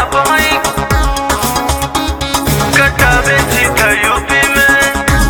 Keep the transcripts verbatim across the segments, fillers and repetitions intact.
बाप हई कट्टा बेची था यूपी में।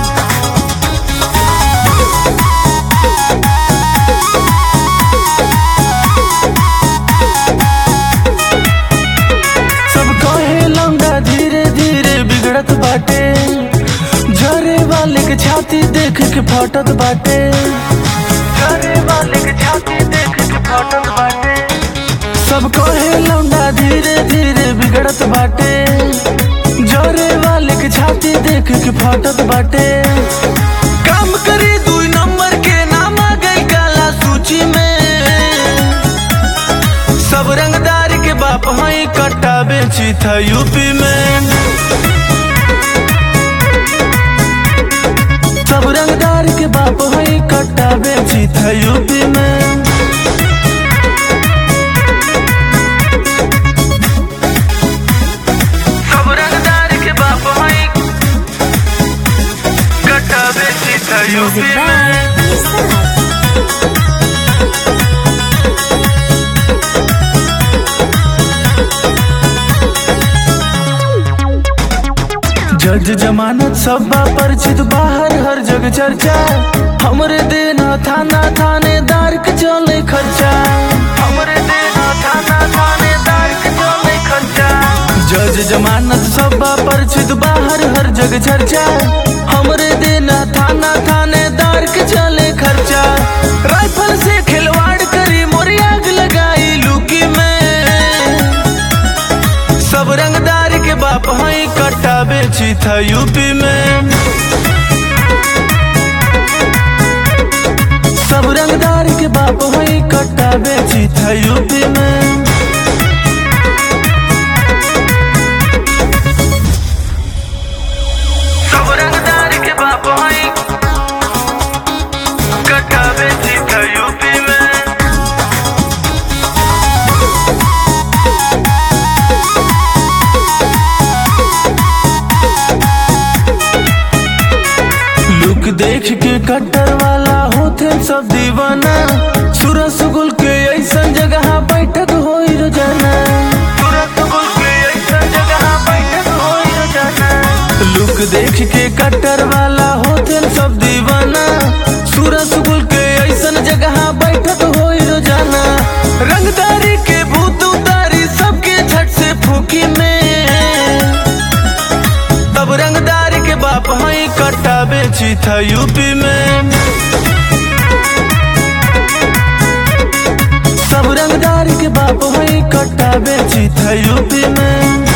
सब कहे लौंडा धीरे धीरे बिगड़त बाटे, झरे वाले के छाती देख के फटत बाटे, झरे वाले के छाती देख के फटत बाटे। सब कहे लौंडा धीरे धीरे बिगड़त बाटे, झरे वाले के छाती देख के फटत बाटे। काम करी दुई नंबर के नाम आ गई काला सूची में। सब रंगदार के बाप हई कट्टा बेची था यूपी में। सब रंगदार के बाप हई कट्टा बेची था यूपी में। सब रंगदार के बाप हई कट्टा बेची था यूपी में। जज जमानत सब परिचित बाहर हर जगह चर्चा, हमरे देना थाना थानेदार के चले खर्चा, हमरे देना थाना थानेदार के चले खर्चा। जज जमानत सब परिचित बाहर हर जगह चर्चा, हमरे देना थाना थानेदार के चले खर्चा। राइफल से खिलवाड़ करी मोरी आग लगाई लुकी में। सब रंगदार के बाप हई कट्टा बेची था यूपी में। सब रंगदार के बाप हई कट्टा बेची था यूपी में। सब रंगदार के बाप हई कट्टा बेची था यूपी में। लुक देख के कट्टर वाला होते सब दीवाना, सूरज गुल के ऐसन जगह बैठक होई रोजाना, सूरज गुल के ऐसन जगह बैठक होई रोजाना। लुक देख के कट्टर वाला होते सब दीवाना, सूरज गुल के ऐसन जगह बैठक होई रोजाना। रंगदारी के भूत उतारी सबके झट से फूकी में। तब रंगदार के बाप हई कट्टा बेची था यूपी में। सब रंगदार के बाप हई कट्टा बेची था यूपी में।